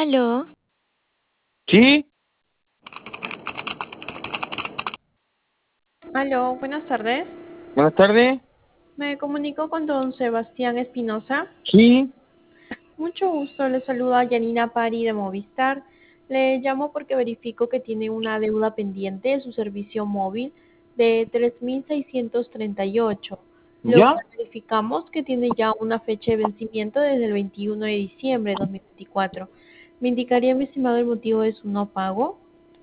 Aló, Sí, Aló, buenas tardes. buenas tardes. Me comunico con don Sebastián Espinosa. Sí, Mucho gusto, le saluda Yanina Pari de Movistar. Le llamo porque verifico que tiene una deuda pendiente de su servicio móvil de 3.638. Lo ¿ya? cual verificamos que tiene ya una fecha de vencimiento desde el 21 de diciembre de 2024. ¿Me indicaría, mi estimado, el motivo de su no pago?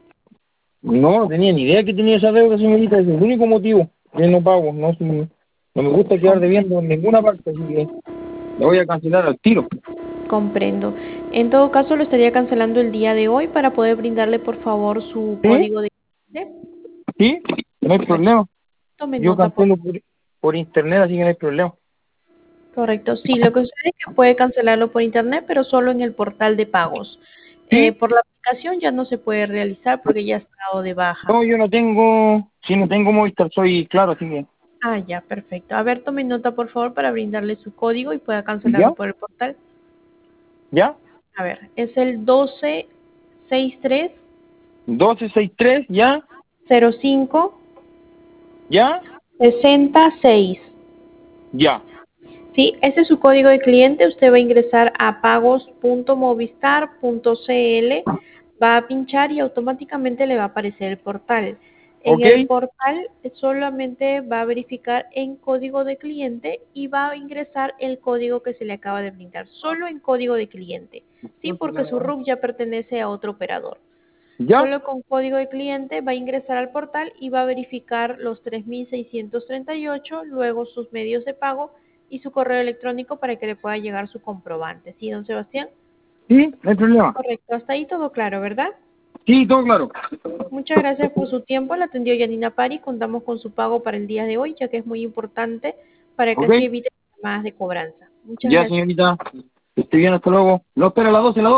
No tenía ni idea que tenía esa deuda, señorita. Es el único motivo que no pago. No, no me gusta quedar debiendo en ninguna parte, así que le voy a cancelar al tiro. Comprendo. En todo caso, lo estaría cancelando el día de hoy para poder brindarle, por favor, su ¿Sí? código de cliente. ¿Sí? No hay Correcto. problema. Tome Yo nota, por cancelo por internet, así que no hay problema. correcto. Sí, lo que sucede es que puede cancelarlo por internet, pero solo en el portal de pagos. ¿Sí? Por la aplicación ya no se puede realizar porque ya está dado de baja. No, yo no tengo, sí, no tengo Movistar, soy claro, así que, Ah, ya, perfecto. A ver, tome nota, por favor, para brindarle su código y pueda cancelarlo ¿ya? por el portal. ¿Ya? A ver, es el 1263 1263, ¿ya? 05 ¿Ya? 66. Ya. Sí, ese es su código de cliente. Usted va a ingresar a pagos.movistar.cl, va a pinchar y automáticamente le va a aparecer el portal. En ¿Ok? el portal solamente va a verificar en código de cliente y va a ingresar el código que se le acaba de brindar, solo en código de cliente, sí, porque su RUC ya pertenece a otro operador. ¿Ya? Solo con código de cliente va a ingresar al portal y va a verificar los 3.638, luego sus medios de pago y su correo electrónico para que le pueda llegar su comprobante. ¿Sí, don Sebastián? Sí, no hay problema. Correcto, hasta ahí todo claro, ¿verdad? Sí, todo claro. Muchas gracias por su tiempo, la atendió Yanina Pari, contamos con su pago para el día de hoy, ya que es muy importante para que ¿Ok? así evite llamadas de cobranza. Muchas Ya, gracias. señorita. Que esté bien, hasta luego. Lo espera a las 12,